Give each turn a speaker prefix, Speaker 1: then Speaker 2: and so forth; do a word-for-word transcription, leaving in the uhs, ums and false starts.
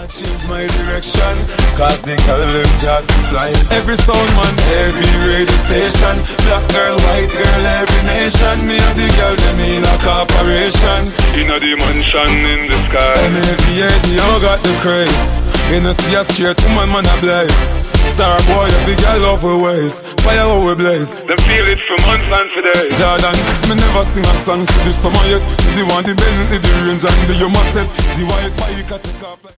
Speaker 1: can't change my direction, cause the girl them just fly. Every sound man, every radio station, black girl, white girl, every nation. Me and the girl them in a corporation,
Speaker 2: in a dimension in the sky.
Speaker 1: M A V A D, you got the craze. You know see a straight woman, man a blaze. Star boy, every girl love her ways. Fire how we blaze.
Speaker 2: Them feel it for months and for days.
Speaker 1: Jordan, me never sing a song for the summer yet. The one, the Bentley, the range and the Yuma set. The white bike I take off like